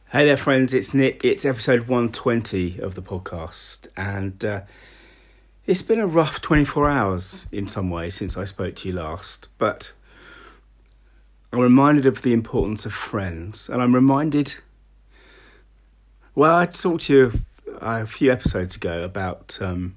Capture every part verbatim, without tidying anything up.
Hey there, friends, it's Nick. It's episode one twenty of the podcast, and uh, it's been a rough twenty-four hours in some ways since I spoke to you last, but I'm reminded of the importance of friends, and I'm reminded, well, I talked to you a few episodes ago about um,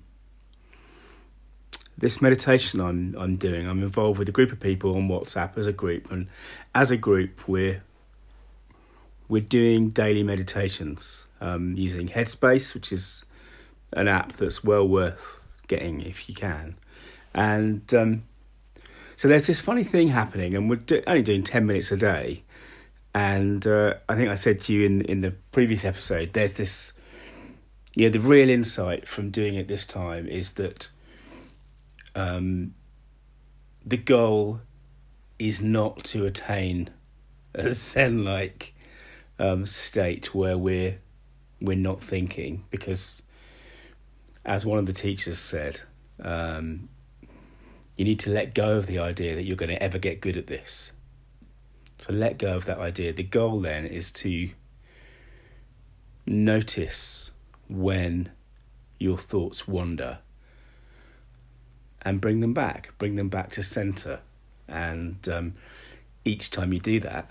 this meditation I'm, I'm doing. I'm involved with a group of people on WhatsApp as a group, and as a group, we're We're doing daily meditations um, using Headspace, which is an app that's well worth getting if you can. And um, so there's this funny thing happening, and we're do- only doing ten minutes a day. And uh, I think I said to you in, in the previous episode, there's this, you know, the real insight from doing it this time is that um, the goal is not to attain a Zen-like Um, state where we're we're not thinking, because as one of the teachers said, um, you need to let go of the idea that you're going to ever get good at this. So let go of that idea. The goal then is to notice when your thoughts wander and bring them back, bring them back to center. And um, each time you do that,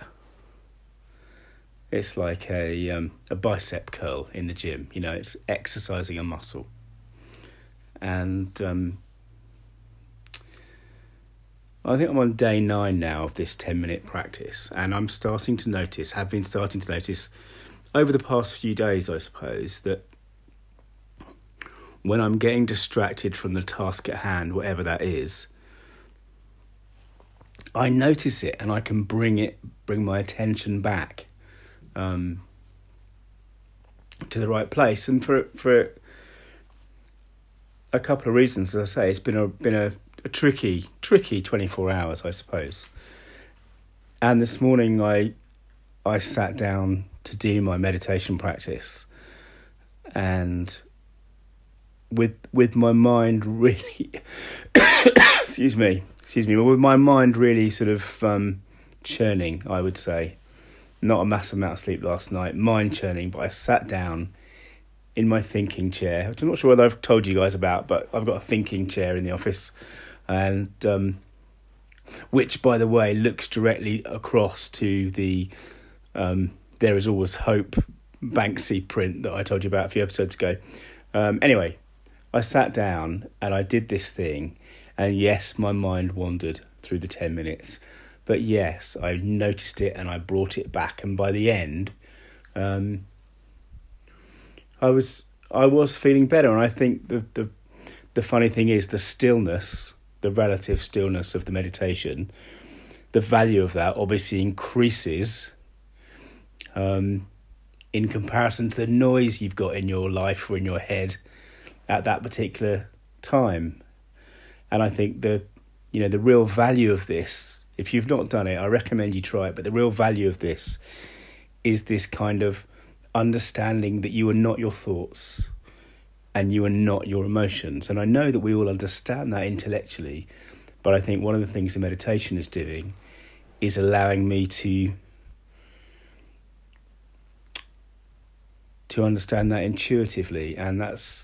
it's like a um, a bicep curl in the gym. You know, it's exercising a muscle. And um, I think I'm on day nine now of this ten-minute practice. And I'm starting to notice, have been starting to notice over the past few days, I suppose, that when I'm getting distracted from the task at hand, whatever that is, I notice it and I can bring it, bring my attention back Um, to the right place, and for for a couple of reasons. As I say, it's been a been a, a tricky tricky twenty-four hours, I suppose. And this morning, I I sat down to do my meditation practice, and with with my mind really, excuse me, excuse me, with my mind really sort of um, churning, I would say. Not a massive amount of sleep last night, mind churning, but I sat down in my thinking chair, which I'm not sure whether I've told you guys about, but I've got a thinking chair in the office, and um, which, by the way, looks directly across to the um, There Is Always Hope Banksy print that I told you about a few episodes ago. Um, anyway, I sat down and I did this thing, and yes, my mind wandered through the ten minutes. But yes, I noticed it and I brought it back, and by the end, um, I was I was feeling better. And I think the, the the funny thing is the stillness, the relative stillness of the meditation, the value of that obviously increases um, in comparison to the noise you've got in your life or in your head at that particular time. And I think the you know the real value of this, if you've not done it, I recommend you try it. But the real value of this is this kind of understanding that you are not your thoughts and you are not your emotions. And I know that we all understand that intellectually, but I think one of the things the meditation is doing is allowing me to to understand that intuitively. And that's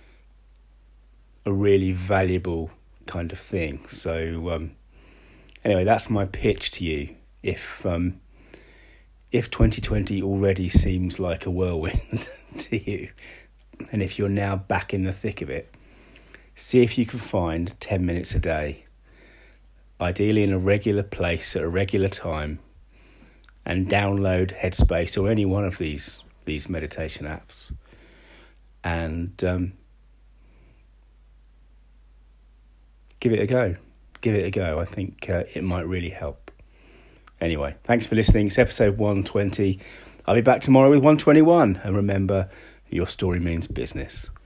a really valuable kind of thing. So, um, Anyway, that's my pitch to you. If um, if twenty twenty already seems like a whirlwind to you, and if you're now back in the thick of it, see if you can find ten minutes a day, ideally in a regular place at a regular time, and download Headspace or any one of these these meditation apps, and um, give it a go. Give it a go. I think uh, it might really help. Anyway, thanks for listening. It's episode one twenty. I'll be back tomorrow with one twenty-one. And remember, your story means business.